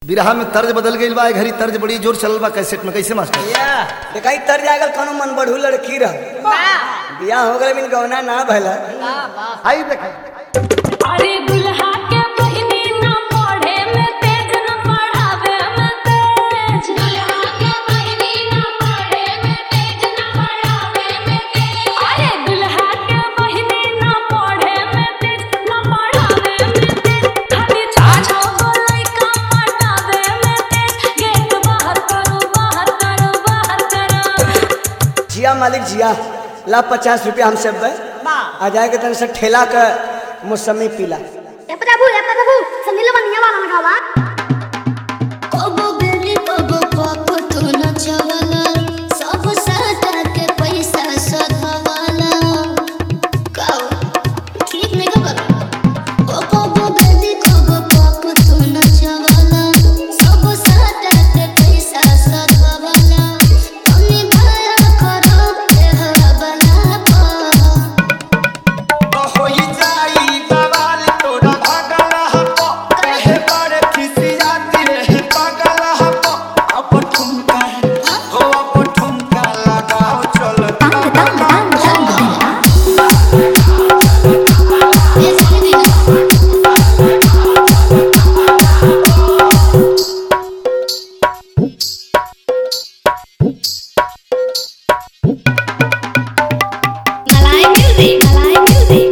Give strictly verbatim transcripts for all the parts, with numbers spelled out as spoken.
बिरहा में तर्ज बदल गई बा, घड़ी तर्ज बड़ी जोर चलल बा कैसेट में। कैसे मास्टर? देखई तर जागल कोनो मन बढ़ू लड़की रह बियाह हो गए बिन गौना ना भला आई देखा अरे दुल्हा के बहिनी ना पढ़े में तेज ना पढ़ावे में तेज दुल्हा के बहिनी ना पढ़े में तेज ना पढ़ावे में तेज अरे दुल्हा के बहिनी ना पढ़े में तेज ना पढ़ावे में तेज खाली छाछो बोलै का पटावे में तेज गेट बाहर करो बाहर करो बाहर करो। जिया मालिक जिया ला पचास रुपया हम सब आ जाए के तन से ठेला का मौसमी पीला ए प्रभु ए प्रभु संदिलो बनिया वाला लगावा कबो बेली कबो पाप तो नचवाला सब साटा के पैसा सधवाला काओ ठीक नहीं खबर ओ कबो बेली कबो पाप तो नचवाला सब साटा के पैसा सधवाला तनी दया करो ए हवाला पा होई जाई बवाल तोरा भागल हपो कहे पर खिसियाती रे पागल हपो अब ठुमका हो अब ठुमका लगाओ चल मलाई म्यूजिक मलाई म्यूजिक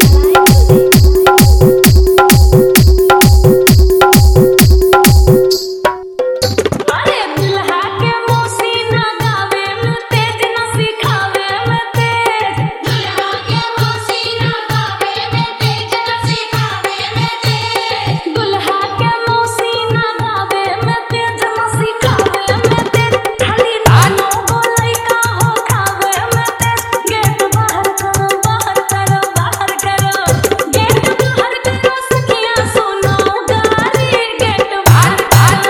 अरे दुल्हा के मौसी ना गावे में तेज ना सिखावे में तेज दुल्हा के मौसी ना गावे में तेज ना सिखावे में तेज दुल्हा के मौसी ना गावे में तेज ना सिखावे में तेज खाली नानो बोलै का हो खावे में तेज गेट बाहर करो बाहर करो बाहर करो गेट बाहर करो सखिया सुनो गारी गेट बाहर करो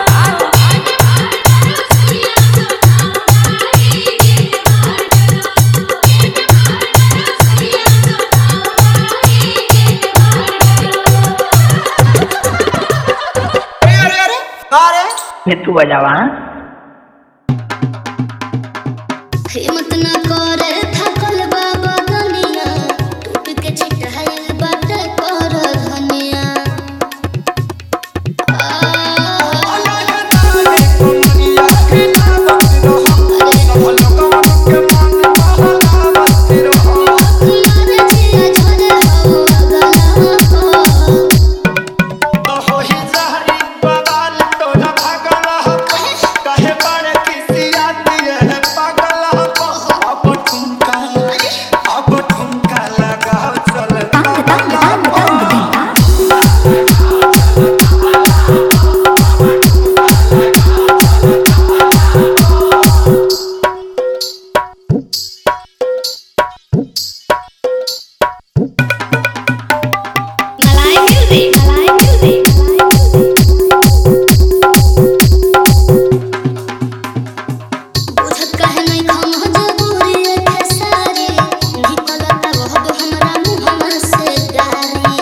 ये तू बजावा हिम्मत ना करे थकल बाबा दुनिया टूट के छिटहल बाटे कर धनिया होई जाई बवाल तोरा भागल हपो कहे पर खिसियाती रे पागल हपो अब ठुमका अब ठुमका लगाओ चल मलाई म्यूजिक मलाई म्यूजिक बुझत कहे नहीं हम मजबूरी के सारी निकलता बहुत हमरा मुंह से गारी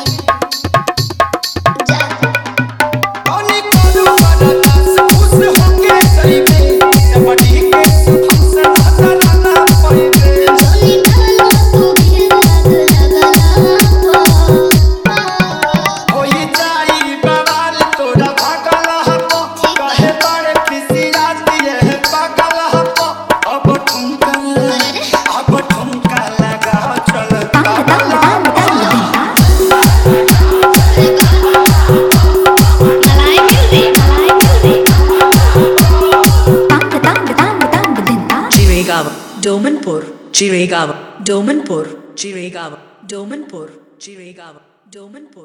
जा पानी करू बरदास खुश होके जइबे जबड़ी के हमसे नजर ना पइबे जोनी डालो तू भी लग लगला होई जाई बवाल तोरा भागल हपो कहे पर खिसियाती रे पागल हपो अब ठुमका अब ठुमका लगाओ चल Malai music Malai music Chiragawa, Domanpur, Chiragawa, Domanpur, Chiragawa, Domanpur, Chiragawa, Domanpur.